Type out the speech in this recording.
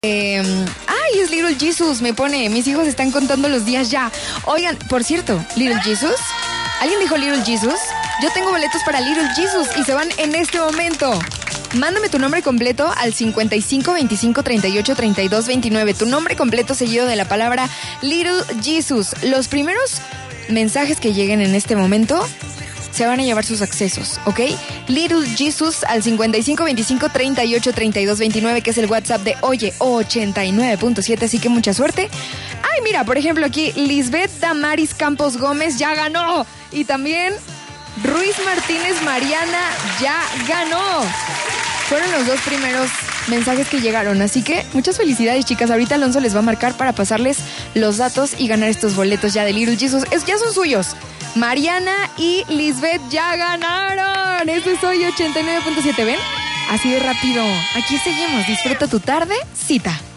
Ay, es Little Jesus, me pone, mis hijos están contando los días ya. Oigan, por cierto, Little Jesus, ¿alguien dijo Little Jesus? Yo tengo boletos para Little Jesus y se van en este momento. Mándame tu nombre completo al 55 25 38 32 29. Tu nombre completo seguido de la palabra Little Jesus. Los primeros mensajes que lleguen en este momento se van a llevar sus accesos, ¿ok? Little Jesus al 55 25 38 32 29, que es el WhatsApp de Oye 89.7, así que mucha suerte. Ay, mira, por ejemplo aquí, Lisbeth Damaris Campos Gómez ya ganó. Y también Ruiz Martínez Mariana ya ganó. Fueron los dos primeros mensajes que llegaron, así que muchas felicidades, chicas. Ahorita Alonso les va a marcar para pasarles los datos y ganar estos boletos ya de Little Jesus. Ya son suyos. Mariana y Lisbeth ya ganaron. Eso es Hoy 89.7, ¿ven? Así de rápido. Aquí seguimos. Disfruta tu tarde, cita.